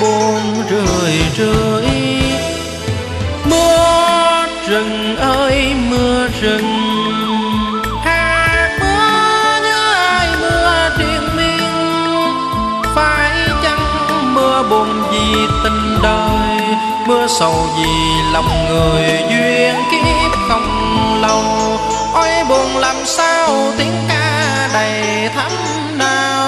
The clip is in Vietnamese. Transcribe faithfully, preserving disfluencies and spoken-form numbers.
buồn rười rượi. Mưa rừng ơi mưa rừng, hạt mưa như ai mưa triền miên. Phải chăng mưa buồn vì tình đời, mưa sầu vì lòng người duyên kiếp không lâu. Ôi buồn làm sao tiếng ca đầy thắm nào.